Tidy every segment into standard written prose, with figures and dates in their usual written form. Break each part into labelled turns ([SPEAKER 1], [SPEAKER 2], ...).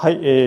[SPEAKER 1] はい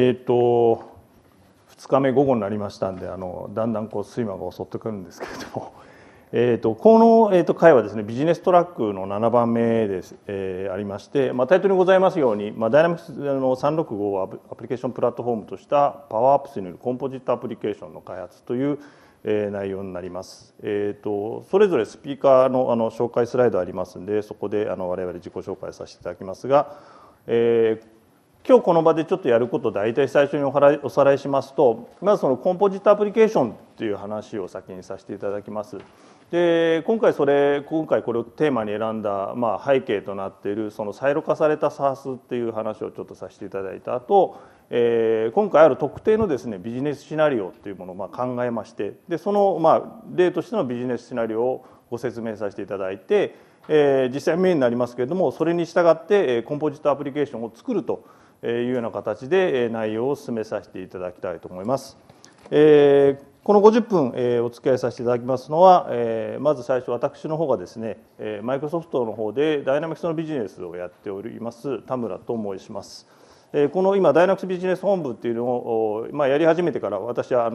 [SPEAKER 1] 、2日目午後になりましたんで、だんだん睡魔が襲ってくるんですけれども、この、回はですね、ビジネストラックの7番目です、ありまして、タイトルにございますように、ダイナミクス365をアプリケーションプラットフォームとしたパワーアップスによるコンポジットアプリケーションの開発という、内容になります。それぞれスピーカーの紹介スライドありますので、そこで我々自己紹介させていただきますが、今日この場でちょっとやることを大体最初におさらいしますと、まずそのコンポジットアプリケーションっていう話を先にさせていただきます。で今回これをテーマに選んだ、背景となっているそのサイロ化された SaaS っていう話をちょっとさせていただいた後、今回ある特定のですねビジネスシナリオっていうものを考えまして、でその例としてのビジネスシナリオをご説明させていただいて、実際メインになりますけれども、それに従ってコンポジットアプリケーションを作るというような形で内容を進めさせていただきたいと思います。この50分お付き合いさせていただきますのは、まず最初私の方がですね、マイクロソフトの方でダイナミクスのビジネスをやっております田村と申します。この今ダイナミクスビジネス本部っていうのを、やり始めてから私は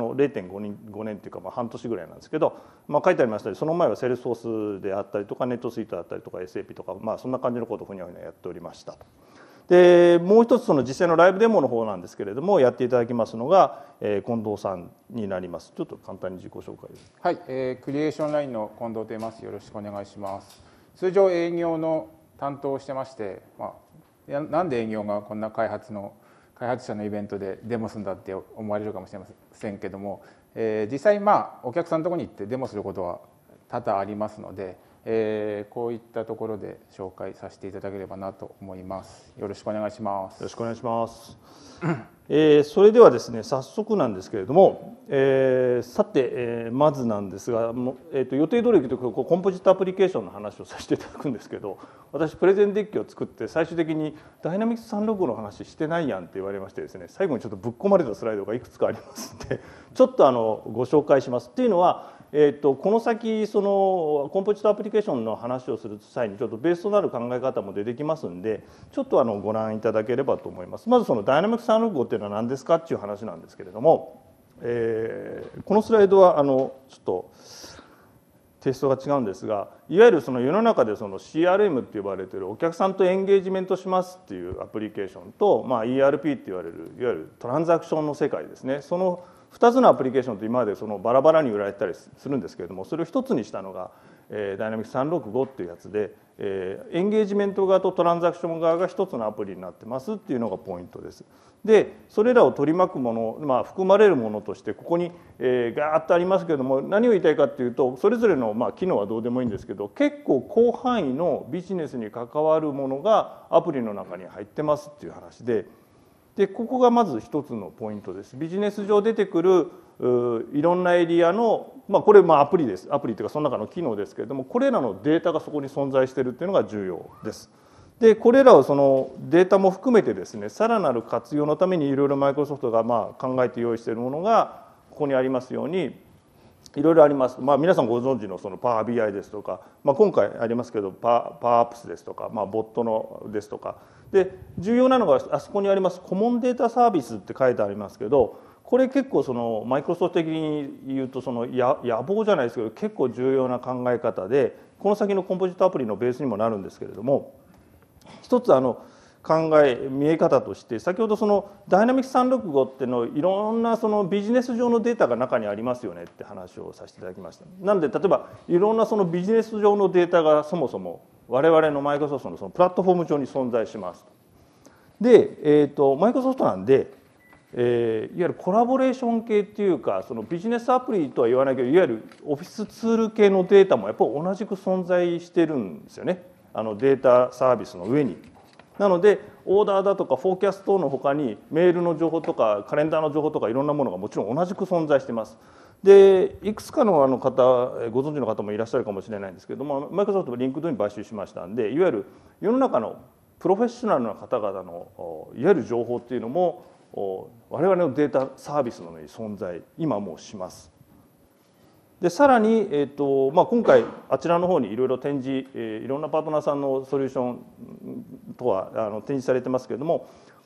[SPEAKER 1] 0.5年っていうか半年ぐらいなんですけど、書いてありましたようにその前はセールスフォースであったりとかネットスイートだったりとか SAP とか、そんな感じのことをふにゃふにゃやっておりました。でもう一つその実際のライブデモの方なんですけれども、やっていただきますのが、近藤さんになります。ちょっと簡単に自己紹介です。
[SPEAKER 2] はい、クリエーションラインの近藤と言います。よろしくお願いします。通常営業の担当をしてまして、なんで営業がこんな開発者のイベントでデモするんだって思われるかもしれませんけども、実際お客さんのところに行ってデモすることは多々ありますので、こういったところで紹介させていただければなと思います。よろしくお願いします。
[SPEAKER 1] よろしくお願いします。それではですね、早速なんですけれども、さて、まずなんですが、予定通りいくとコンポジットアプリケーションの話をさせていただくんですけど、私プレゼンデッキを作って最終的にダイナミクス365の話してないやんって言われましてですね、最後にちょっとぶっ込まれたスライドがいくつかありますので、ちょっとご紹介します。っていうのは、この先そのコンポジットアプリケーションの話をする際にちょっとベースとなる考え方も出てきますんで、ちょっとご覧いただければと思います。まずそのダイナミクス365っていうのは何ですかっていう話なんですけれども、このスライドはちょっとテイストが違うんですが、いわゆるその世の中でその CRM って呼ばれているお客さんとエンゲージメントしますっていうアプリケーションと、ERP って言われるいわゆるトランザクションの世界ですね。その2つのアプリケーションって今までそのバラバラに売られたりするんですけれども、それを一つにしたのがダイナミクス365っていうやつで、エンゲージメント側とトランザクション側が一つのアプリになってますっていうのがポイントです。でそれらを取り巻くもの、含まれるものとしてここにガーッとありますけれども、何を言いたいかっていうと、それぞれの機能はどうでもいいんですけど、結構広範囲のビジネスに関わるものがアプリの中に入ってますっていう話で、ここがまず一つのポイントです。ビジネス上出てくるいろんなエリアの、これアプリです。アプリというかその中の機能ですけれども、これらのデータがそこに存在しているというのが重要です。でこれらをそのデータも含めてですね、さらなる活用のためにいろいろマイクロソフトが考えて用意しているものがここにありますようにいろいろあります。皆さんご存知のそのパワー BI ですとか、今回ありますけどパワーアップスですとか、ボットのですとかで、重要なのがあそこにありますコモンデータサービスって書いてありますけど、これ結構そのマイクロソフト的に言うとその野望じゃないですけど結構重要な考え方で、この先のコンポジットアプリのベースにもなるんですけれども、一つ見え方として、先ほどそのダイナミクス365っていうのいろんなそのビジネス上のデータが中にありますよねって話をさせていただきました。なので例えばいろんなそのビジネス上のデータがそもそも我々のマイクロソフトのそのプラットフォーム上に存在します。で、マイクロソフトなんで、いわゆるコラボレーション系っていうか、そのビジネスアプリとは言わないけど、いわゆるオフィスツール系のデータもやっぱり同じく存在してるんですよね、データサービスの上に。なのでオーダーだとかフォーキャストのほかにメールの情報とかカレンダーの情報とかいろんなものがもちろん同じく存在しています。でいくつかの方ご存知の方もいらっしゃるかもしれないんですけれども、マイクロソフトもリンクドに買収しましたんで、いわゆる世の中のプロフェッショナルな方々のいわゆる情報っていうのも我々のデータサービスの上に存在今もうします。でさらに、今回あちらの方にいろいろ展示、いろんなパートナーさんのソリューションとは展示されてますけれども、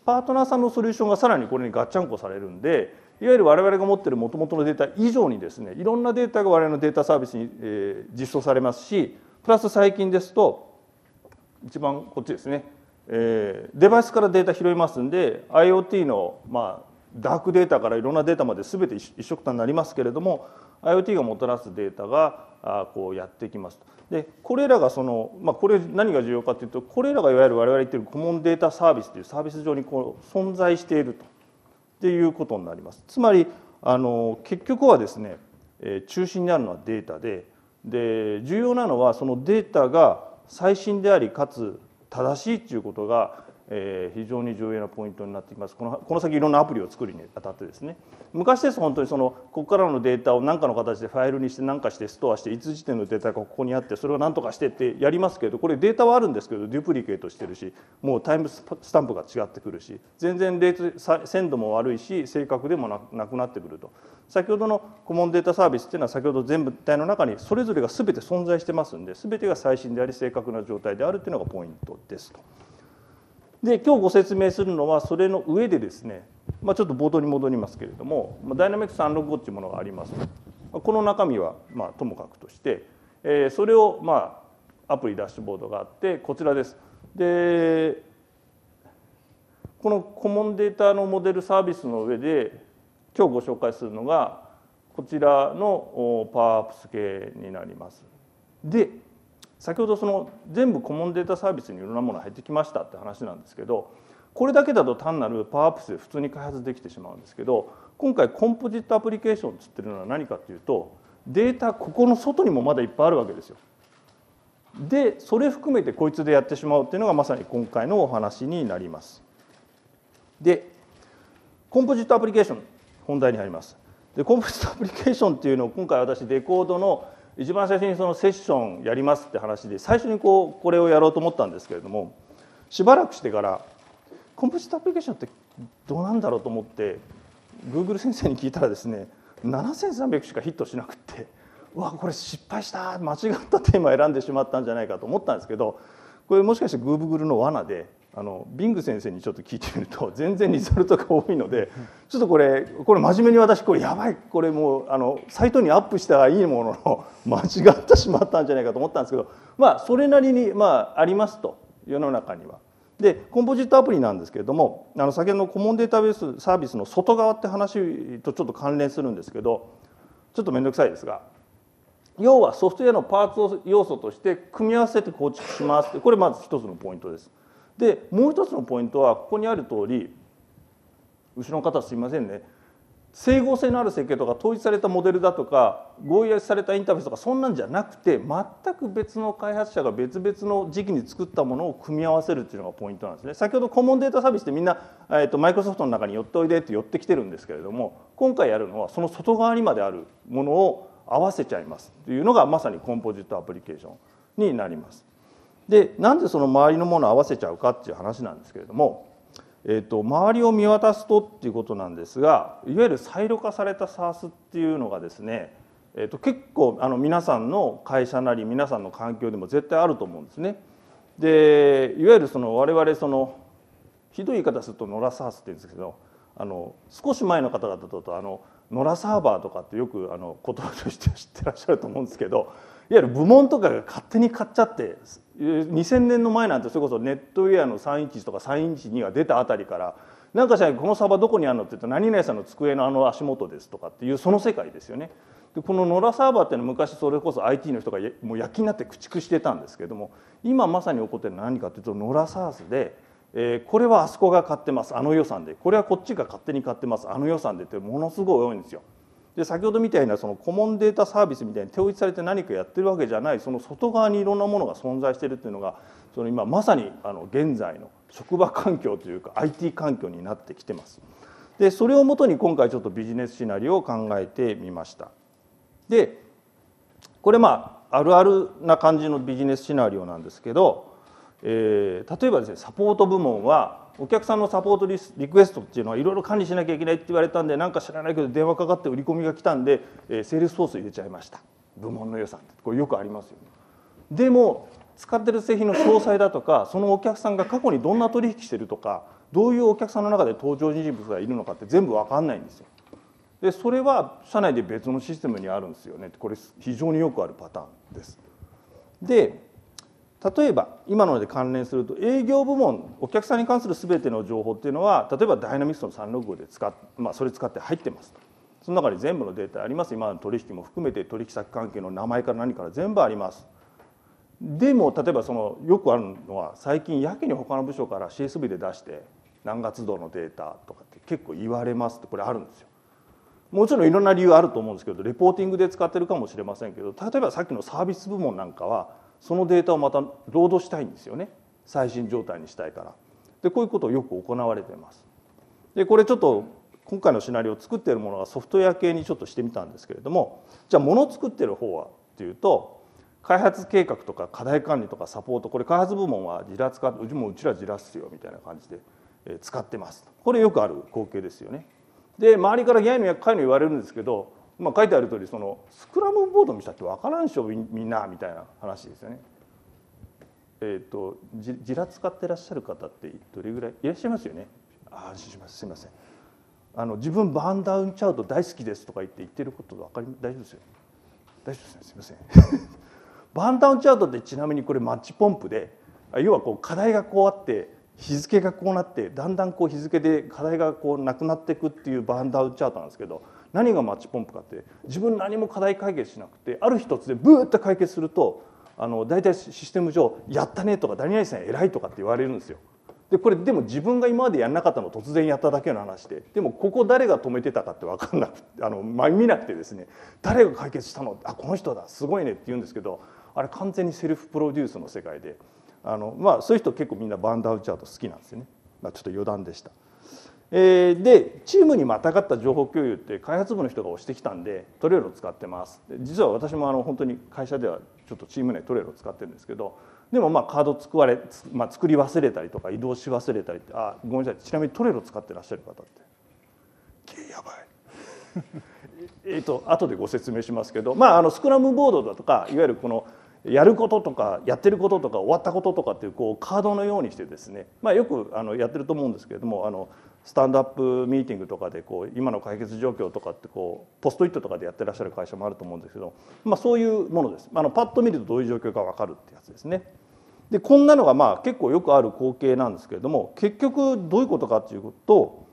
[SPEAKER 1] パートナーさんのソリューションがさらにこれにガッチャンコされるんで、いわゆる我々が持っている元々のデータ以上にですね、いろんなデータが我々のデータサービスに実装されますし、プラス最近ですと一番こっちですね、デバイスからデータ拾いますんで、 IoT のダークデータからいろんなデータまで全て一緒くたになりますけれども、 IoT がもたらすデータがこうやってきますと。でこれらがこれ何が重要かというと、これらがいわゆる我々言っているコモンデータサービスというサービス上にこう存在しているとっていうことになります。つまり結局はですね、中心にあるのはデータで、重要なのはそのデータが最新でありかつ正しいということが非常に重要なポイントになってきます。この先いろんなアプリを作るにあたってですね、昔ですと本当にここからのデータを何かの形でファイルにして何かしてストアして、いつ時点のデータがここにあってそれを何とかしてってやりますけど、これデータはあるんですけどデュプリケートしてるし、もうタイムスタンプが違ってくるし、全然鮮度も悪いし正確でもなくなってくると。先ほどのコモンデータサービスっていうのは先ほど全部体の中にそれぞれが全て存在してますんで、全てが最新であり正確な状態であるっていうのがポイントですと。で今日ご説明するのはそれの上でですね、ちょっと冒頭に戻りますけれども、ダイナミックス365っていうものがあります。この中身はともかくとして、それをアプリダッシュボードがあって、こちらです。でこのコモンデータのモデルサービスの上で今日ご紹介するのがこちらのパワーアップス系になります。で先ほど全部コモンデータサービスにいろんなものが入ってきましたって話なんですけど、これだけだと単なるパワーアップスで普通に開発できてしまうんですけど、今回コンポジットアプリケーションつってるのは何かっていうと、データここの外にもまだいっぱいあるわけですよ。でそれ含めてこいつでやってしまうっていうのがまさに今回のお話になります。でコンポジットアプリケーション本題に入ります。でコンポジットアプリケーションっていうのを今回私デコードの一番最初にセッションやりますって話で最初にこれをやろうと思ったんですけれども、しばらくしてからコンポジットアプリケーションってどうなんだろうと思って Google 先生に聞いたらですね、7300しかヒットしなくって、うわこれ失敗した、間違ったテーマを選んでしまったんじゃないかと思ったんですけど、これもしかして Google の罠でビング先生にちょっと聞いてみると全然リザルトが多いので、ちょっとこれ真面目に私これやばい、これもうサイトにアップしたらいいものの間違ってしまったんじゃないかと思ったんですけど、それなりにありますと、世の中には。でコンポジットアプリなんですけれども、先ほどのコモンデータベースサービスの外側って話とちょっと関連するんですけど、ちょっと面倒くさいですが、要はソフトウェアのパーツ要素として組み合わせて構築しますって、これまず一つのポイントです。でもう一つのポイントはここにある通り、後ろの方すいませんね、整合性のある設計とか統一されたモデルだとか合意されたインターフェースとかそんなんじゃなくて、全く別の開発者が別々の時期に作ったものを組み合わせるっていうのがポイントなんですね。先ほどコモンデータサービスってみんなマイクロソフトの中に寄っておいでって寄ってきてるんですけれども、今回やるのはその外側にまであるものを合わせちゃいますというのがまさにコンポジットアプリケーションになります。でなんでその周りのものを合わせちゃうかっていう話なんですけれども、周りを見渡すとっていうことなんですが、いわゆるサイロ化された SaaS っていうのがですね、結構皆さんの会社なり皆さんの環境でも絶対あると思うんですね。でいわゆる我々ひどい言い方するとノラ SaaS って言うんですけど、少し前の方々だとノラサーバーとかってよく言葉として知ってらっしゃると思うんですけど、いわゆる部門とかが勝手に買っちゃって、2000年の前なんてそれこそネットウェアの311とか312が出たあたりからなんかしらこのサーバーどこにあるのって言うと何々さんの机の足元ですとかっていうその世界ですよね。でこのノラサーバーっていうのは昔それこそ IT の人がもう躍起になって駆逐してたんですけども、今まさに起こっているのは何かというとノラサースで、これはあそこが買ってます予算で、これはこっちが勝手に買ってます予算でってものすごい多いんですよ。で先ほどみたいなコモンデータサービスみたいに統一されて何かやってるわけじゃない、その外側にいろんなものが存在しているっていうのが今まさに現在の職場環境というか IT 環境になってきてます。でそれをもとに今回ちょっとビジネスシナリオを考えてみました。でこれあるあるな感じのビジネスシナリオなんですけど、例えばですね、サポート部門はお客さんのサポートリクエストっていうのはいろいろ管理しなきゃいけないって言われたんで、なんか知らないけど電話かかって売り込みが来たんで、セールスフォース入れちゃいました、部門の予算ってこれよくありますよね。でも使ってる製品の詳細だとか、そのお客さんが過去にどんな取引してるとか、 どういうお客さんの中で登場人物がいるのかって全部分かんないんですよ。でそれは社内で別のシステムにあるんですよね。これ非常によくあるパターンです。で例えば今ので関連すると営業部門お客さんに関する全ての情報っていうのは例えばダイナミクスの365でそれ使って入ってますと。その中に全部のデータあります。今の取引も含めて取引先関係の名前から何から全部あります。でも例えばよくあるのは最近やけに他の部署から CSV で出して何月度のデータとかって結構言われますってこれあるんですよ。もちろんいろんな理由あると思うんですけどレポーティングで使ってるかもしれませんけど例えばさっきのサービス部門なんかはそのデータをまたロードしたいんですよね。最新状態にしたいから。でこういうことをよく行われています。でこれちょっと今回のシナリオを作っているものがソフトウェア系にちょっとしてみたんですけれどもじゃあものを作ってる方はっていうと開発計画とか課題管理とかサポートこれ開発部門はジラ使ってうちらジラっすよみたいな感じで使ってます。これよくある光景ですよね。で周りからやいのやっかいの言われるんですけど、書いてある通りスクラムボード見したって分からんでしょみんなみたいな話ですよね。ジラ使ってらっしゃる方ってどれぐらいいらっしゃいますよね。安心します。すみません。自分バーンダウンチャート大好きですとか言ってること大丈夫ですよ。大丈夫ですね。すみません。バーンダウンチャートってちなみにこれマッチポンプで要は課題があって日付がこうなってだんだん日付で課題がなくなっていくっていうバーンダウンチャートなんですけど何がマッチポンプかって自分何も課題解決しなくてある一つでブーッと解決すると大体システム上「やったね」とか「何々さん偉い」とかって言われるんですよ。でこれでも自分が今までやんなかったのを突然やっただけの話でもここ誰が止めてたかって分かんなくて見なくてですね誰が解決したのこの人だすごいねって言うんですけどあれ完全にセルフプロデュースの世界でそういう人結構みんなバーンダウンチャート好きなんですよね。ちょっと余談でした。でチームにまたがった情報共有って開発部の人が押してきたんでトレロを使ってます。実は私も本当に会社ではちょっとチーム内トレロを使ってるんですけどでもカード作り忘れたりとか移動し忘れたりってごめんなさいちなみにトレロ使ってらっしゃる方ってやばい後でご説明しますけどスクラムボードだとかいわゆるやることとかやってることとか終わったこととかっていうカードのようにしてですねよくやってると思うんですけれどもスタンドアップミーティングとかで今の解決状況とかってポストイットとかでやってらっしゃる会社もあると思うんですけどそういうものです。パッと見るとどういう状況か分かるってやつですね。でこんなのが結構よくある光景なんですけれども結局どういうことかっていうと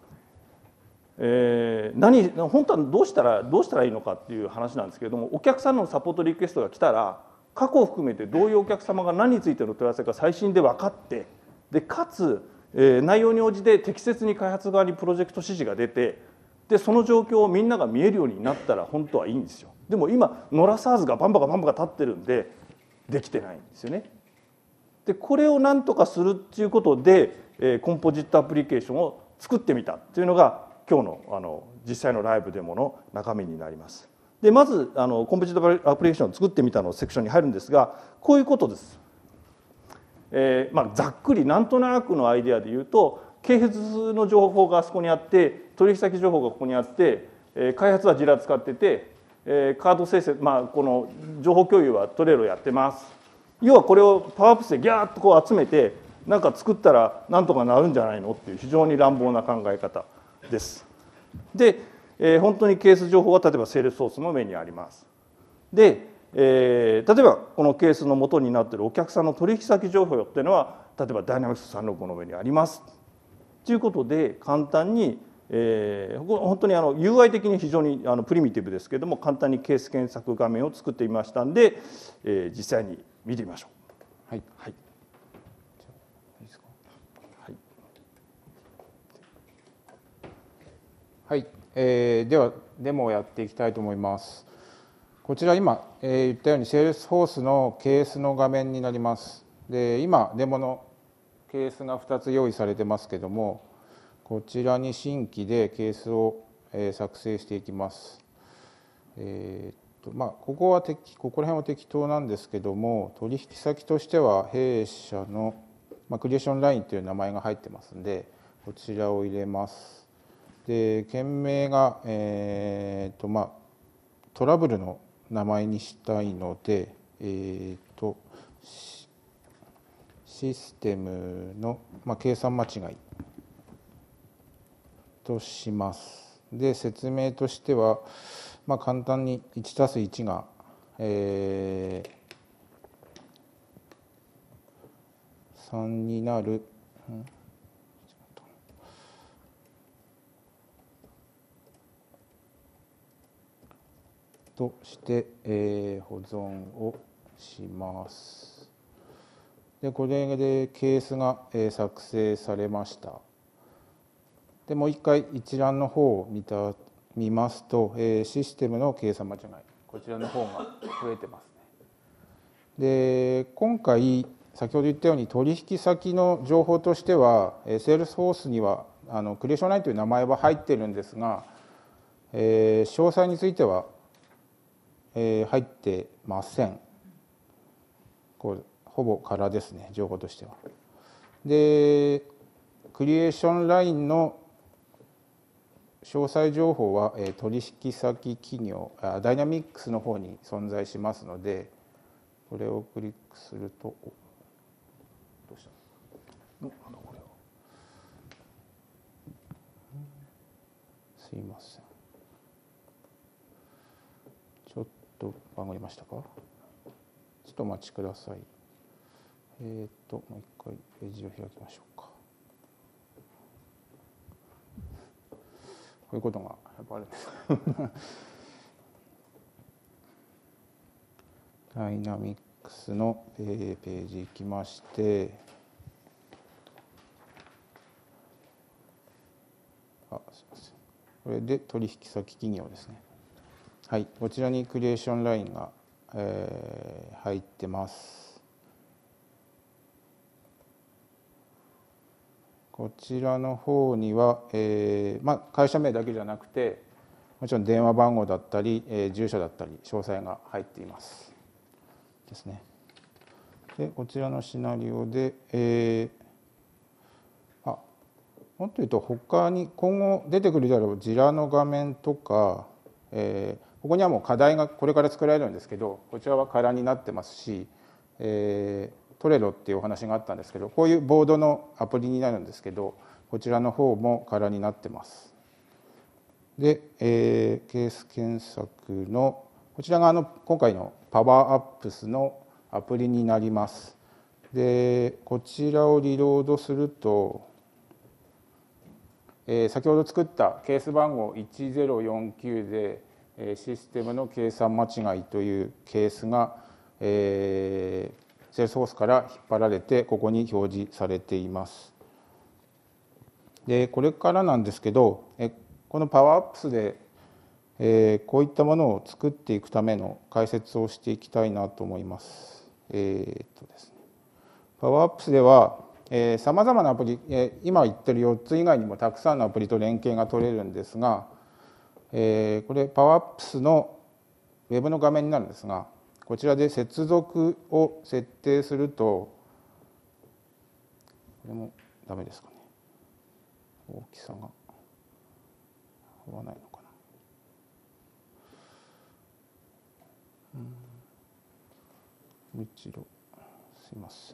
[SPEAKER 1] 本当はどうしたらいいのかっていう話なんですけれどもお客さんのサポートリクエストが来たら過去を含めてどういうお客様が何についての問い合わせか最新で分かってでかつ内容に応じて適切に開発側にプロジェクト指示が出てでその状況をみんなが見えるようになったら本当はいいんですよ。でも今ノラ SARS がバンバカ立ってるんでできてないんですよね。でこれを何とかするっていうことでコンポジットアプリケーションを作ってみたっていうのが今日の実際のライブデモの中身になります。でまずコンポジットアプリケーションを作ってみたのセクションに入るんですがこういうことです。ざっくりなんとなくのアイデアで言うと経費の情報があそこにあって取引先情報がここにあって開発はジラ使っててカード生成この情報共有はトレロやってます。要はこれをパワーアップしてギャーッと集めてなんか作ったらなんとかなるんじゃないのっていう非常に乱暴な考え方です。で本当にケース情報は例えばセールスソースの上にあります。で例えばこのケースの元になっているお客さんの取引先情報っていうのは例えばダイナミクス365の上にありますということで簡単に本当にUI 的に非常にプリミティブですけれども簡単にケース検索画面を作ってみましたんで実際に見てみましょう。はい、はい
[SPEAKER 2] はい、ではデモをやっていきたいと思います。こちら今、言ったように Salesforce のケースの画面になります。で今デモのケースが2つ用意されてますけどもこちらに新規でケースを作成していきます。ここら辺は適当なんですけども取引先としては弊社の、クリエーションラインという名前が入ってますんでこちらを入れます。で件名が、トラブルの名前にしたいので、システムの、計算間違いとします。で、説明としては、簡単に 1+1 が、3になる、として、保存をします。で、これでケースが、作成されました。で、もう一回一覧の方を見ますと、システムの計算間違い、こちらの方が増えてますね。で、今回先ほど言ったように取引先の情報としては、Salesforce にはクリエーションラインという名前は入ってるんですが、詳細については、入ってません。こうほぼ空ですね、情報としては。で、クリエーションラインの詳細情報は取引先企業ダイナミックスの方に存在しますので、これをクリックすると、どうしたの？これはすいません、ちょっと番号りましたか？ちょっとお待ちください。もう一回ページを開きましょうか。こういうことがやっぱあるんですダイナミックスのページ行きまして、すいません、これで取引先企業ですね。はい、こちらにクリエーションラインが、入ってます。こちらの方には、会社名だけじゃなくて、もちろん電話番号だったり、住所だったり詳細が入っていますですね。で、こちらのシナリオで、もっと言うと他に今後出てくるであろうジラの画面とか、ここにはもう課題がこれから作られるんですけど、こちらは空になってますし、トレロっていうお話があったんですけど、こういうボードのアプリになるんですけど、こちらの方も空になってます。で、ケース検索のこちらが今回のパワーアップスのアプリになります。で、こちらをリロードすると、先ほど作ったケース番号1049で、システムの計算間違いというケースが、Salesforce から引っ張られてここに表示されています。で、これからなんですけど、このパワーアップスで、こういったものを作っていくための解説をしていきたいなと思います。ですね、パワーアップスではさまざまなアプリ、今言ってる4つ以外にもたくさんのアプリと連携が取れるんですが、これパワーアップスのウェブの画面になるんですが、こちらで接続を設定すると、これもダメですかね、大きさが合わないのかな。もう一度すいません、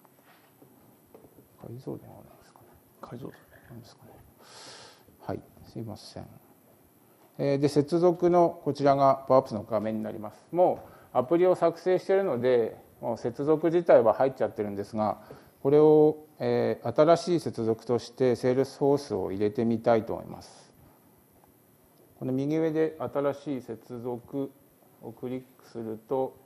[SPEAKER 2] 解像度が合わないですかね。
[SPEAKER 1] 解像度
[SPEAKER 2] なんですかね。はい、すいません。で、接続のこちらがパワーアップスの画面になります。もうアプリを作成しているので、もう接続自体は入っちゃってるんですが、これを、新しい接続として Salesforce を入れてみたいと思います。この右上で新しい接続をクリックすると、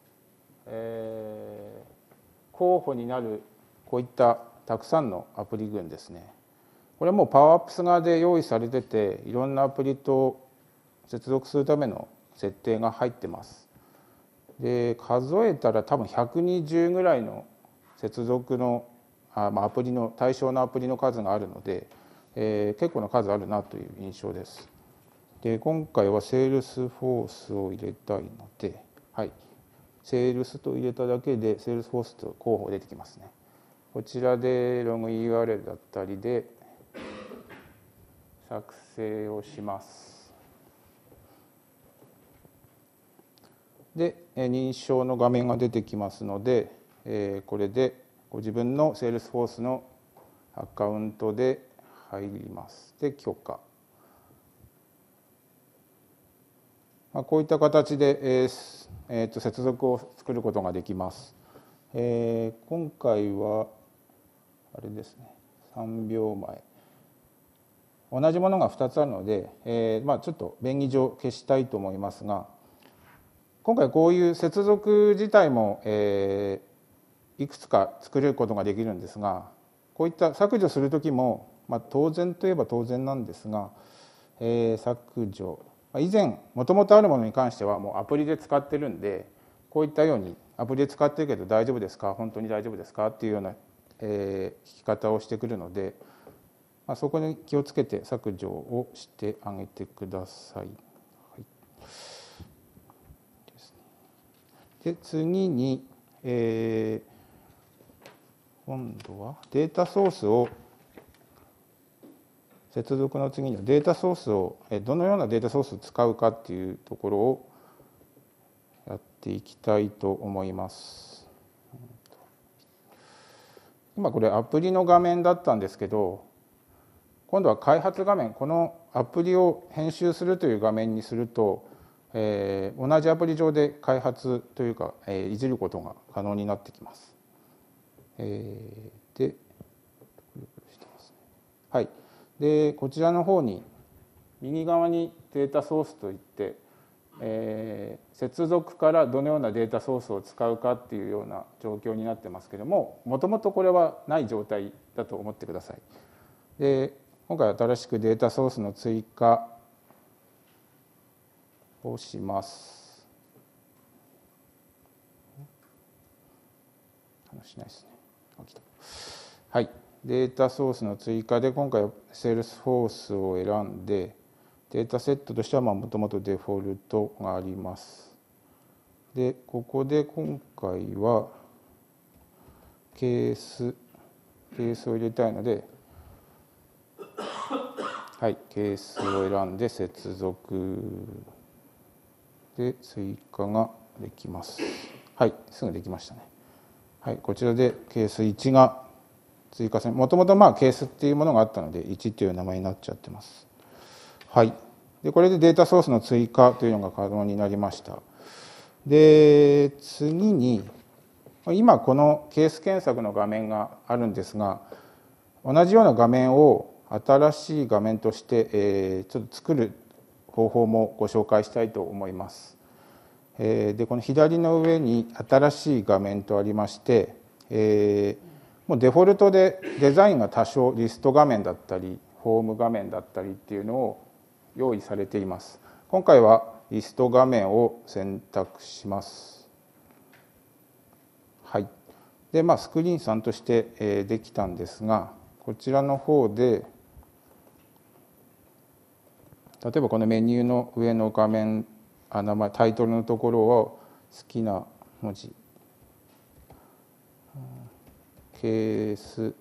[SPEAKER 2] 候補になるこういったたくさんのアプリ群ですね。これはもうパワーアップス側で用意されてて、いろんなアプリと接続するための設定が入ってます。で、数えたら多分120ぐらいの接続のアプリの対象のアプリの数があるので、結構な数あるなという印象です。で、今回は Salesforce を入れたいので、はい、Sales と入れただけで Salesforce と候補出てきますね。こちらでログ URL だったりで作成をします。で、認証の画面が出てきますので、これでご自分の Salesforce のアカウントで入ります。で、許可。 こういった形で、接続を作ることができます。今回はあれですね、3秒前。同じものが2つあるので、ちょっと便宜上消したいと思いますが、今回こういう接続自体も、いくつか作れることができるんですが、こういった削除する時も、当然といえば当然なんですが、削除以前もともとあるものに関してはもうアプリで使ってるんで、こういったようにアプリで使ってるけど大丈夫ですか、本当に大丈夫ですかっていうような、聞き方をしてくるので、そこに気をつけて削除をしてあげてください。で次に、今度はデータソースを接続の次にデータソースをどのようなデータソースを使うかっていうところをやっていきたいと思います。今これアプリの画面だったんですけど、今度は開発画面、このアプリを編集するという画面にすると、同じアプリ上で開発というか、いじることが可能になってきます。で、はい。でこちらの方に右側にデータソースといって、接続からどのようなデータソースを使うかっていうような状況になってますけども、もともとこれはない状態だと思ってください。で今回新しくデータソースの追加をします。話しないですね。はい。データソースの追加で今回は Salesforce を選んで、データセットとしてはもともとデフォルトがあります。でここで今回はケースを入れたいので、はい、ケースを選んで接続で追加ができます。はい、すぐできましたね。はい、こちらでケース1が追加され、もともとケースっていうものがあったので1という名前になっちゃってます。はい、でこれでデータソースの追加というのが可能になりました。で次に今このケース検索の画面があるんですが、同じような画面を新しい画面として、ちょっと作る方法もご紹介したいと思います。でこの左の上に新しい画面とありまして、もうデフォルトでデザインが多少リスト画面だったりフォーム画面だったりっていうのを用意されています。今回はリスト画面を選択します。はい。でスクリーン3としてできたんですが、こちらの方で例えばこのメニューの上の画面、名前タイトルのところを好きな文字、ケース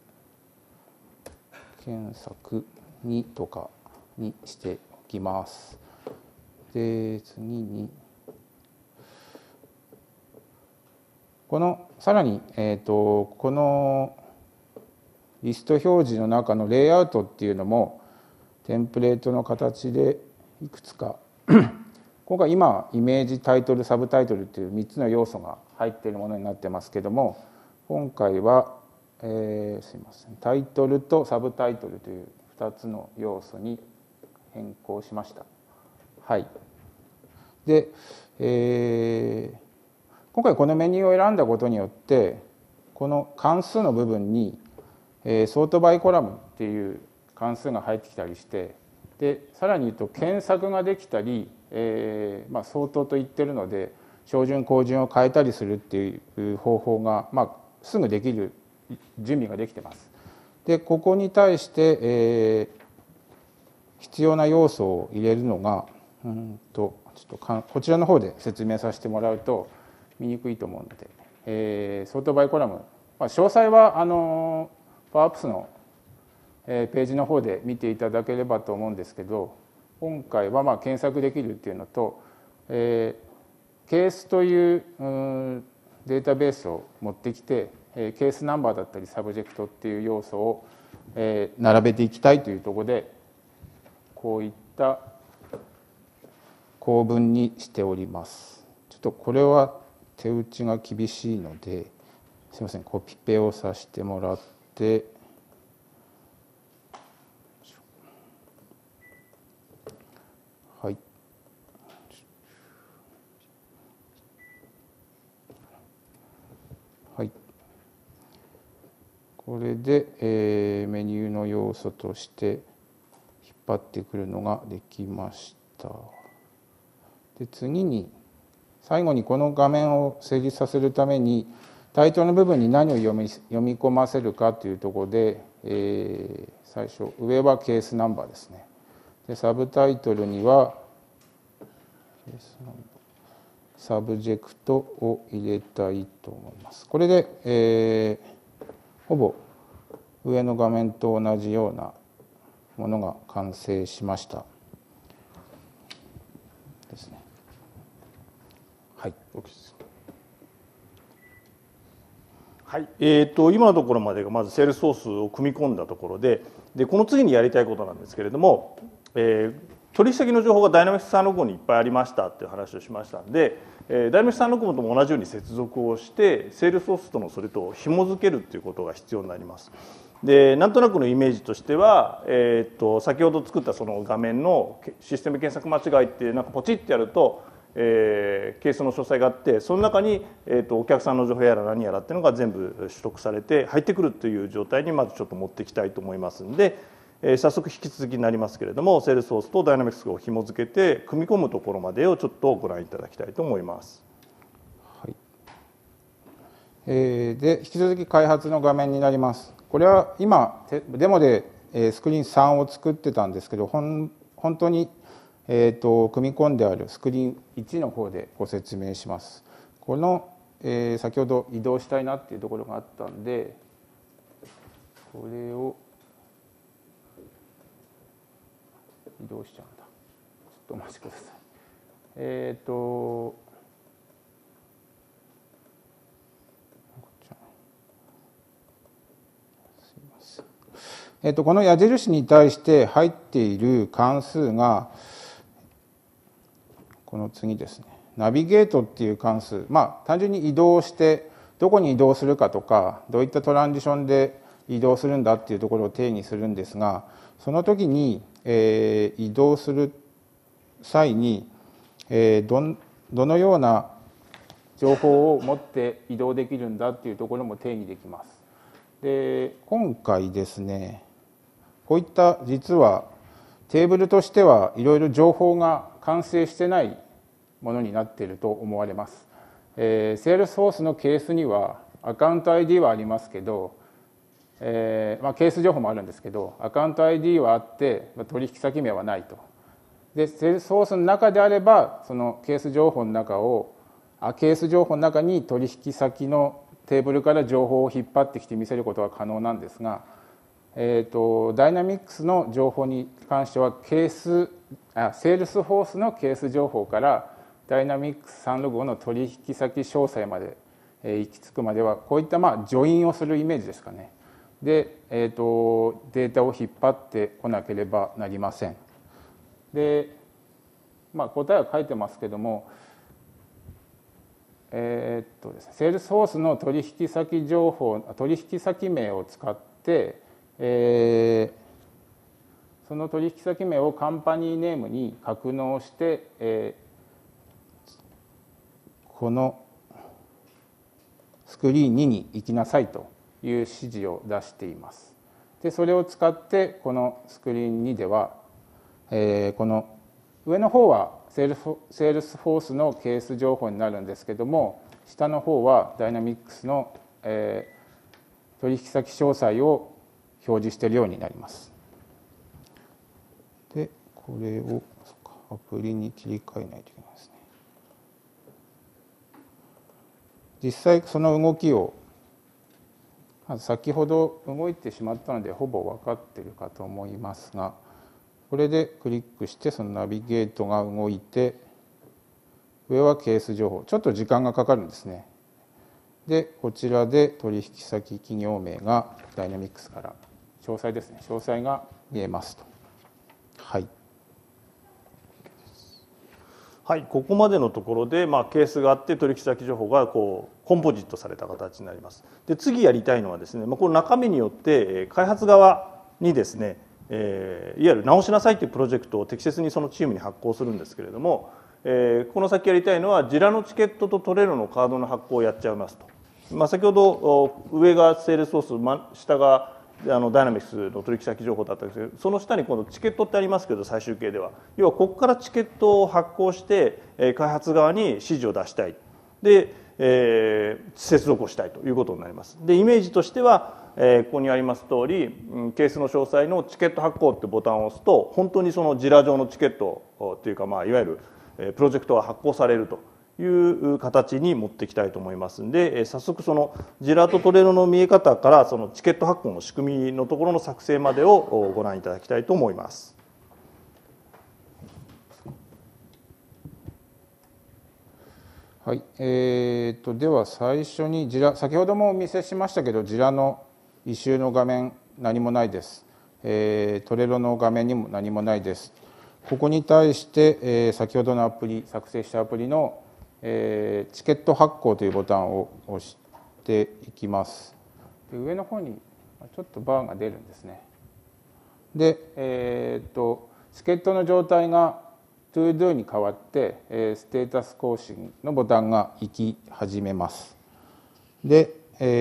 [SPEAKER 2] 検索2とかにしておきます。で次にこのさらに、このリスト表示の中のレイアウトっていうのもテンプレートの形でいくつか今回今イメージ、タイトル、サブタイトルっていう3つの要素が入っているものになってますけども、今回は、すいません、タイトルとサブタイトルという2つの要素に変更しました。はい。で、今回このメニューを選んだことによってこの関数の部分にソートバイコラムっていう関数が入ってきたりして、でさらに言うと検索ができたり、相当と言ってるので照準後順を変えたりするっていう方法が、すぐできる準備ができてます。でここに対して、必要な要素を入れるのがちょっとこちらの方で説明させてもらうと見にくいと思うので、ソートバイコラム、詳細はパワーアップスのページの方で見ていただければと思うんですけど、今回は検索できるっていうのと、ケースというデータベースを持ってきて、ケースナンバーだったりサブジェクトっていう要素を並べていきたいというところで、こういった公文にしております。ちょっとこれは手打ちが厳しいので、すみません、コピペをさせてもらって、はい。はい。これで、メニューの要素として引っ張ってくるのができました。で、次に最後にこの画面を成立させるためにタイトルの部分に何を読み込ませるかというところで、最初上はケースナンバーですね。でサブタイトルにはサブジェクトを入れたいと思います。これで、ほぼ上の画面と同じようなものが完成しましたですね。はい、OK です。
[SPEAKER 1] はい、今のところまでがまずセールスソースを組み込んだところで、この次にやりたいことなんですけれども、取引先の情報がダイナミクス365にいっぱいありましたっていう話をしましたんで、ダイナミクス365とも同じように接続をしてセールスソースとのそれと紐付けるっていうことが必要になります。でなんとなくのイメージとしては、先ほど作ったその画面のシステム検索間違いってなんかポチッてやると、ケースの詳細があって、その中に、お客さんの情報やら何やらっていうのが全部取得されて入ってくるという状態にまずちょっと持っていきたいと思いますんで、早速引き続きになりますけれども、セールスソースとダイナミクスを紐付けて組み込むところまでをちょっとご覧いただきたいと思います。
[SPEAKER 2] はい。で引き続き開発の画面になります。これは今デモでスクリーン3を作ってたんですけど、本当に組み込んであるスクリーン1の方でご説明します。この、先ほど移動したいなっていうところがあったんで、これを移動しちゃうんだ。ちょっとお待ちください。この矢印に対して入っている関数がこの次ですね。ナビゲートっていう関数、単純に移動してどこに移動するかとか、どういったトランジションで移動するんだっていうところを定義するんですが、その時に、移動する際に、どのような情報を持って移動できるんだっていうところも定義できます。で、今回ですね、こういった実はテーブルとしてはいろいろ情報が完成してないものになっていると思われます。セールスフォースのケースにはアカウント ID はありますけど、ケース情報もあるんですけど、アカウント ID はあって取引先名はないと。でセールスフォースの中であればそのケース情報の中に取引先のテーブルから情報を引っ張ってきて見せることが可能なんですが、ダイナミックスの情報に関してはセールスフォースのケース情報からダイナミックス365の取引先詳細まで行き着くまではこういったジョインをするイメージですかね。で、データを引っ張ってこなければなりません。で、答えは書いてますけども、セールスフォースの取引先情報、取引先名を使って、その取引先名をカンパニーネームに格納して、このスクリーン2に行きなさいという指示を出しています。でそれを使ってこのスクリーン2では、この上の方はセールスフォースのケース情報になるんですけども、下の方はダイナミックスの、取引先詳細を表示しているようになります。でこれをアプリに切り替えないといけないですね。実際その動きを先ほど動いてしまったのでほぼ分かっているかと思いますが、これでクリックしてそのナビゲートが動いて、上はケース情報、ちょっと時間がかかるんですね。でこちらで取引先企業名がダイナミックスから詳細ですね、詳細が見えますと。はい。
[SPEAKER 1] はい、ここまでのところで、ケースがあって取引先情報がコンポジットされた形になります。で次やりたいのはですね、この中身によって開発側にですね、いわゆる直しなさいというプロジェクトを適切にそのチームに発行するんですけれども、この先やりたいのはジラのチケットとトレロのカードの発行をやっちゃいますと。先ほど上がセールスソース、下がダイナミクスの取引先情報だったんですけど、その下に今度チケットってありますけど、最終形では要はここからチケットを発行して開発側に指示を出したいで、接続をしたいということになります。でイメージとしてはここにあります通りケースの詳細のチケット発行ってボタンを押すと本当にそのジラ上のチケットというか、いわゆるプロジェクトが発行されるという形に持っていきたいと思いますので、早速そのジラとトレロの見え方からそのチケット発行の仕組みのところの作成までをご覧いただきたいと思います。
[SPEAKER 2] はい、では最初にジラ、先ほどもお見せしましたけど、ジラの異臭の画面何もないです。トレロの画面にも何もないです。ここに対して、先ほどのアプリ、作成したアプリのチケット発行というボタンを押していきます。で上の方にちょっとバーが出るんですね。で、チケットの状態が ToDo に変わって、ステータス更新のボタンが行き始めます。で、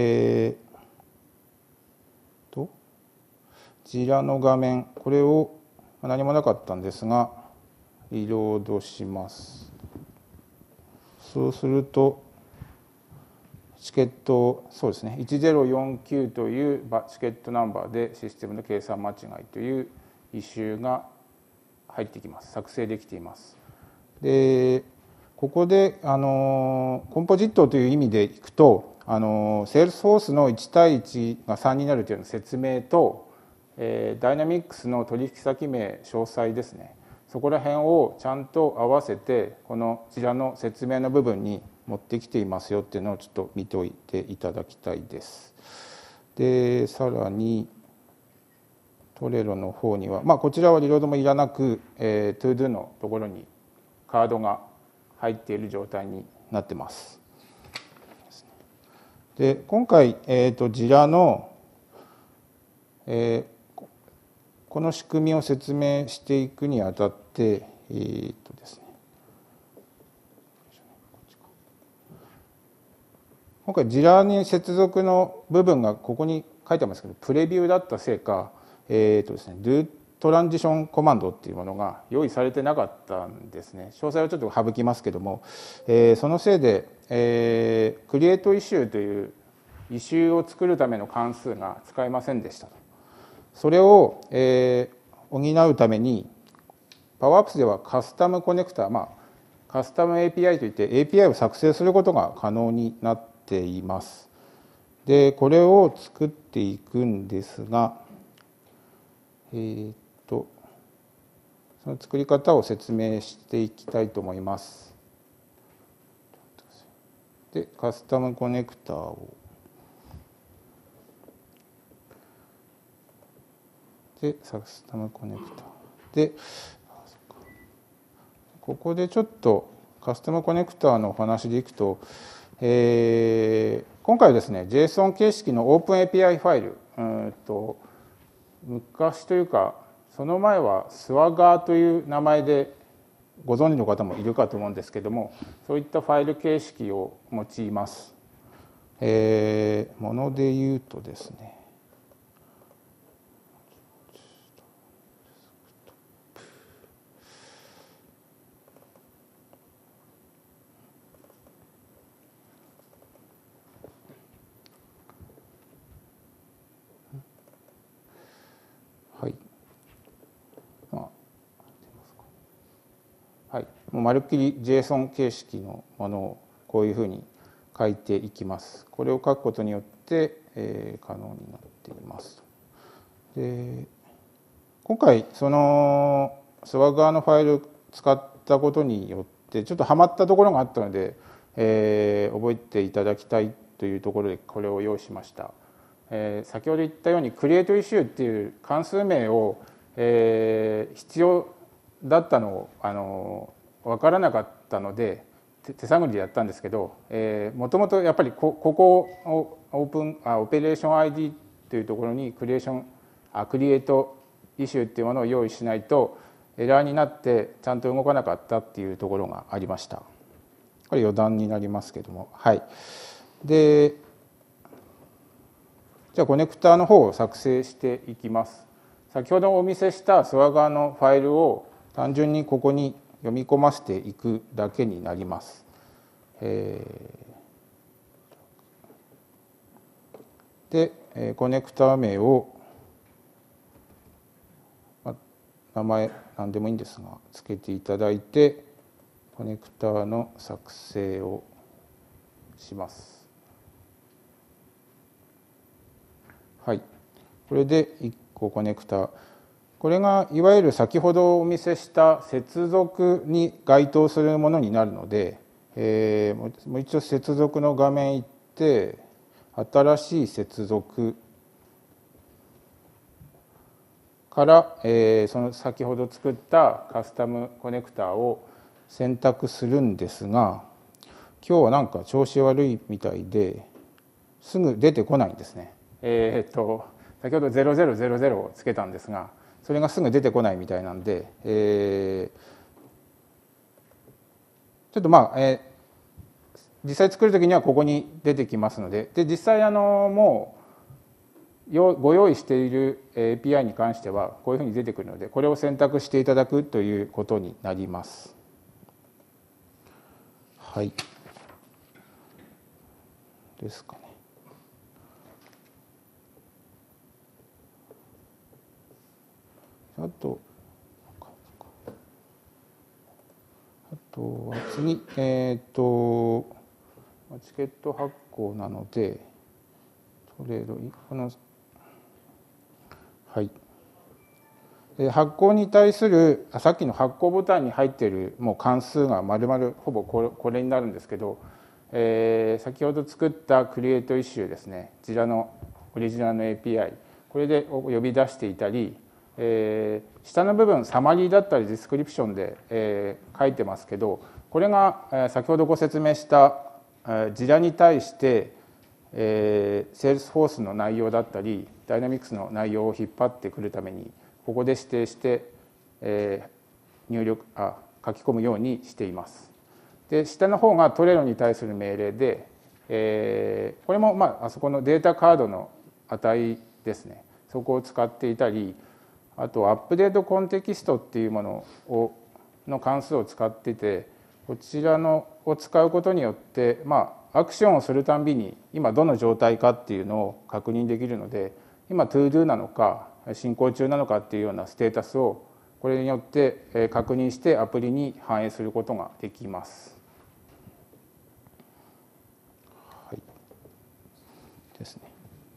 [SPEAKER 2] ジラの画面、これを何もなかったんですが、リロードします。そうするとチケット、そうですね、1049というチケットナンバーでシステムの計算間違いというイシューが入ってきます。作成できています。でここでコンポジットという意味でいくとセールスフォースの1対1が3になるというような説明と、ダイナミックスの取引先名詳細ですね、そこら辺をちゃんと合わせてこのジラの説明の部分に持ってきていますよっていうのをちょっと見ておいていただきたいです。でさらにトレロの方には、こちらはリロードもいらなく、ToDo のところにカードが入っている状態になってます。で今回、ジラの、この仕組みを説明していくにあたって、ですね、今回ジラに接続の部分がここに書いてますけど、プレビューだったせいか、ですね、Do トランジションコマンドっていうものが用意されてなかったんですね。詳細はちょっと省きますけども、そのせいで、クリエイトイシューというイシューを作るための関数が使えませんでした。それを、補うためにパワーアップスではカスタムコネクタ、カスタム API といって API を作成することが可能になっています。でこれを作っていくんですが、その作り方を説明していきたいと思います。でカスタムコネクタをでカスタムコネクタでここでちょっとカスタムコネクタのお話でいくと、今回はですね JSON 形式の OpenAPI ファイル、昔というかその前はスワガーという名前でご存知の方もいるかと思うんですけども、そういったファイル形式を用います。もので言うとですね、もうまるっきり JSON 形式のものをこういうふうに書いていきます。これを書くことによって、可能になっています。で今回そのスワガーのファイル使ったことによってちょっとはまったところがあったので、覚えていただきたいというところでこれを用意しました。先ほど言ったようにクリエイトイシューっていう関数名を、必要だったのを分からなかったので手探りでやったんですけど、もともとやっぱりここをオペレーション ID というところにクリエイトイシューっていうものを用意しないとエラーになってちゃんと動かなかったっていうところがありました。これ余談になりますけども、はい。で、じゃあコネクタの方を作成していきます。先ほどお見せしたスワガーのファイルを単純にここに読み込ませていくだけになります。で、コネクタ名を、名前何でもいいんですがつけていただいて、コネクタの作成をします。はい、これで1個コネクタ。これがいわゆる先ほどお見せした接続に該当するものになるので、もう一度接続の画面行って新しい接続から、その先ほど作ったカスタムコネクタを選択するんですが、今日はなんか調子悪いみたいですぐ出てこないんですね。先ほど0000をつけたんですが、それがすぐ出てこないみたいなんで、ちょっと実際作る時にはここに出てきますので、実際もうご用意している API に関してはこういうふうに出てくるので、これを選択していただくということになります。はい。ですかね。あとは次、チケット発行なので、トレードこの、はい。発行に対するさっきの発行ボタンに入っているもう関数が丸々ほぼこれになるんですけど、先ほど作ったクリエイトイシューですね、こちらのオリジナルの API、これで呼び出していたり、下の部分サマリーだったりディスクリプションで、書いてますけど、これが、先ほどご説明したジラに対して、Salesforce の内容だったり Dynamics の内容を引っ張ってくるためにここで指定して、書き込むようにしています。で、下の方がトレロに対する命令で、これもあそこのデータカードの値ですね、そこを使っていたり、あとアップデートコンテキストっていうものの関数を使っていて、こちらを使うことによって、アクションをするたんびに今どの状態かっていうのを確認できるので、今 ToDo なのか進行中なのかっていうようなステータスをこれによって確認してアプリに反映することができます。はい、ですね。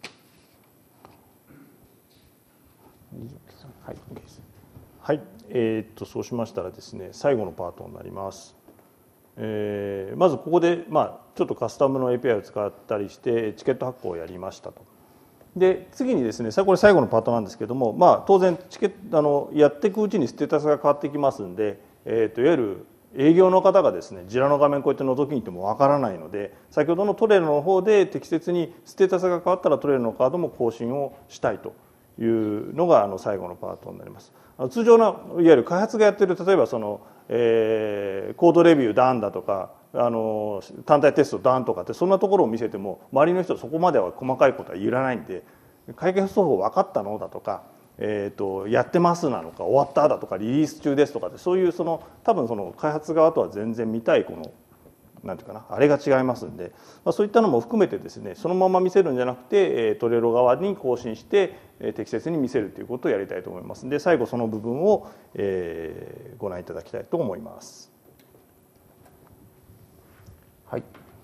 [SPEAKER 1] はい、はい、そうしましたらですね、最後のパートになります。まずここで、ちょっとカスタムの API を使ったりしてチケット発行をやりましたと。で次にですね、これ最後のパートなんですけども、当然やっていくうちにステータスが変わってきますんで、いわゆる営業の方がですね、ジラの画面こうやって覗きに行ってもわからないので、先ほどのトレロの方で適切にステータスが変わったらトレロのカードも更新をしたいというのが最後のパートになります。通常のいわゆる開発がやってる、例えばコードレビューダウンだとか単体テストダウンとかって、そんなところを見せても周りの人はそこまでは細かいことは言わないんで、解決方法分かったのだとか、やってますなのか終わっただとかリリース中ですとかって、そういう多分開発側とは全然見たいなんていうかな、あれが違いますんで、そういったのも含めてですね、そのまま見せるんじゃなくてトレロ側に更新して適切に見せるということをやりたいと思いますので、最後その部分をご覧いただきたいと思います。
[SPEAKER 2] はい。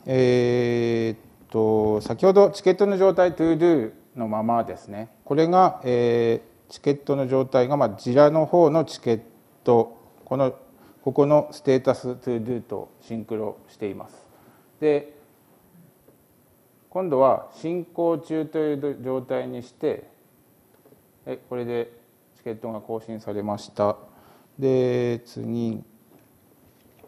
[SPEAKER 2] 先ほどチケットの状態 ToDo のままですね、これが、チケットの状態が、ジラの方のチケット、ここのステータス ToDo とシンクロしています。で、今度は進行中という状態にして、これでチケットが更新されました。で、次、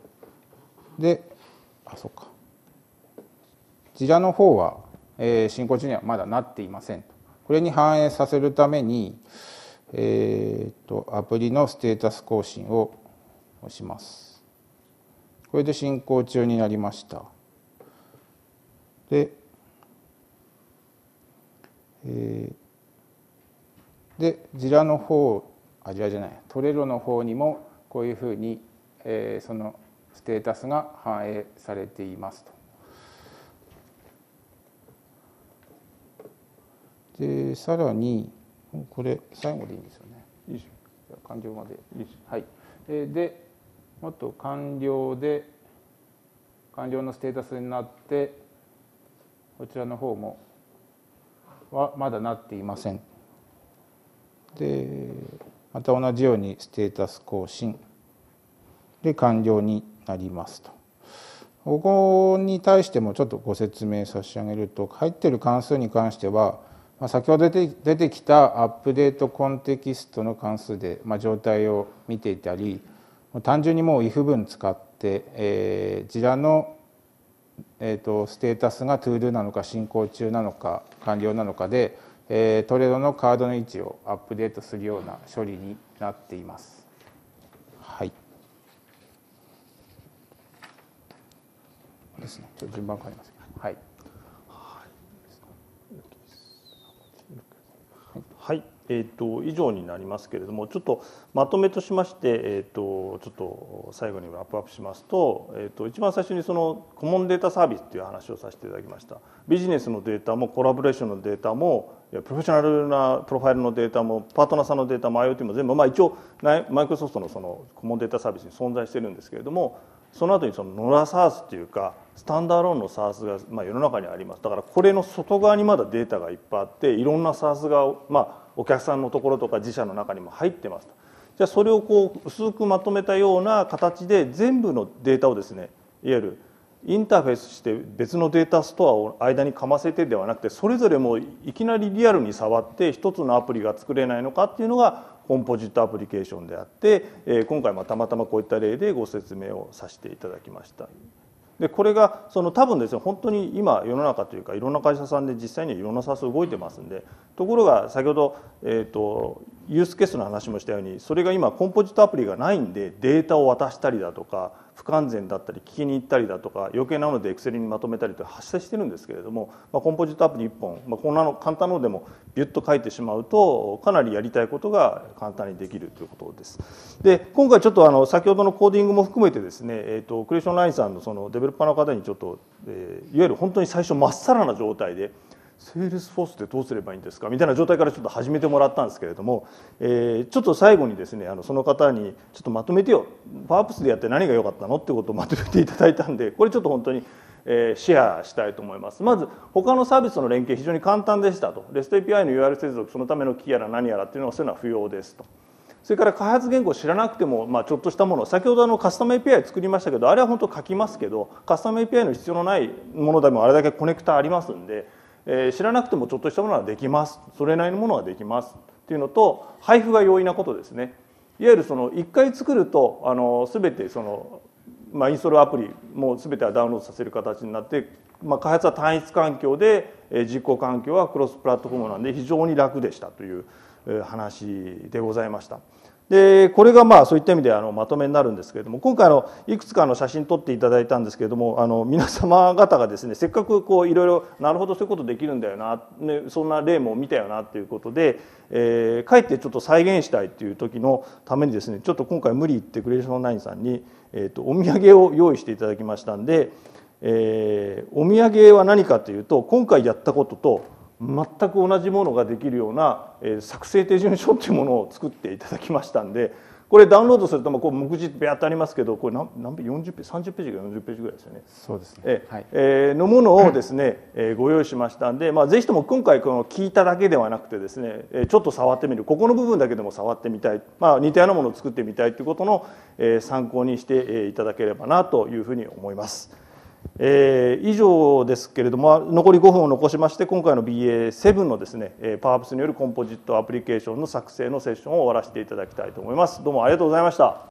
[SPEAKER 2] で、そうか。ジラの方は、進行中にはまだなっていません。これに反映させるために、アプリのステータス更新を押します。これで進行中になりました。で、ジラの方、ジラじゃない、トレロの方にもこういうふうに、そのステータスが反映されていますと。で、さらにこれ最後でいいんですよね。
[SPEAKER 1] いいですよ。
[SPEAKER 2] 完了まで。
[SPEAKER 1] いいですよ。
[SPEAKER 2] はい。で、もっと完了のステータスになって、こちらの方もはまだなっていません。で、また同じようにステータス更新で完了になりますと。ここに対してもちょっとご説明差し上げると、入っている関数に関しては、先ほど出てきたアップデートコンテキストの関数で状態を見ていたり、単純にもう if 文使って、ジラのステータスが ToDo なのか進行中なのか完了なのかで、トレードのカードの位置をアップデートするような処理になっています。はい。ですね。ちょっと順番変わります。はい。
[SPEAKER 1] はい、以上になりますけれども、ちょっとまとめとしまして、ちょっと最後にラップアップしますと、一番最初にそのコモンデータサービスという話をさせていただきました。ビジネスのデータもコラボレーションのデータもプロフェッショナルなプロファイルのデータもパートナーさんのデータも IoT も全部、一応マイクロソフトのそのコモンデータサービスに存在しているんですけれども、その後にそのノラ SaaS というかスタンダーローンの SaaS が世の中にあります。だからこれの外側にまだデータがいっぱいあって、いろんな SaaS がお客さんのところとか自社の中にも入ってますと。じゃあそれをこう薄くまとめたような形で全部のデータをですね、いわゆるインターフェースして別のデータストアを間にかませてではなくて、それぞれもいきなりリアルに触って一つのアプリが作れないのかっていうのがコンポジットアプリケーションであって、今回たまたまこういった例でご説明をさせていただきました。でこれが多分ですね、本当に今世の中というかいろんな会社さんで実際にはいろんな SaaS 動いてますんで、ところが先ほど、ユースケースの話もしたように、それが今コンポジットアプリがないんでデータを渡したりだとか不完全だったり聞きに行ったりだとか余計なので Excel にまとめたりと発生してるんですけれども、コンポジットアプリ1本、こんなの簡単なのでもビュッと書いてしまうとかなりやりたいことが簡単にできるということです。で今回ちょっと先ほどのコーディングも含めてですね、クリエーションラインさんのそのデベロッパーの方にちょっと、いわゆる本当に最初まっさらな状態でセールスフォースってどうすればいいんですかみたいな状態からちょっと始めてもらったんですけれども、ちょっと最後にですねその方にちょっとまとめてよ、パワーアップスでやって何が良かったのってことをまとめていただいたんで、これちょっと本当にシェアしたいと思います。まず他のサービスの連携非常に簡単でしたと。 REST API の URL 接続、そのためのキーやら何やらっていうのはそういうのは不要ですと。それから開発言語を知らなくても、ちょっとしたもの、先ほどカスタム API 作りましたけど、あれは本当書きますけど、カスタム API の必要のないものでもあれだけコネクタありますんで、知らなくてもちょっとしたものはできます、それなりのものはできますっていうのと、配布が容易なことですね。いわゆる1回作ると全てインストールアプリも全てはダウンロードさせる形になって、開発は単一環境で実行環境はクロスプラットフォームなんで非常に楽でしたという話でございました。でこれがそういった意味でまとめになるんですけれども、今回いくつか写真撮っていただいたんですけれども、皆様方がですねせっかくいろいろなるほどそういうことできるんだよな、そんな例も見たよなということで、かえってちょっと再現したいという時のためにですね、ちょっと今回無理言ってクリエーション9さんに、お土産を用意していただきましたんで、お土産は何かというと、今回やったことと全く同じものができるような作成手順書っていうものを作っていただきましたんで、これダウンロードするとこう目次ベアッとありますけど、これ何ページ30ページか40ページぐらいですよね。
[SPEAKER 2] そうですね、はい、
[SPEAKER 1] のものをですねご用意しましたんで、ぜひとも今回聞いただけではなくてですね、ちょっと触ってみる、ここの部分だけでも触ってみたい、似たようなものを作ってみたいということの参考にしていただければなというふうに思います。以上ですけれども、残り5分を残しまして、今回の BA7 のですねパワーアップスによるコンポジットアプリケーションの作成のセッションを終わらせていただきたいと思います。どうもありがとうございました。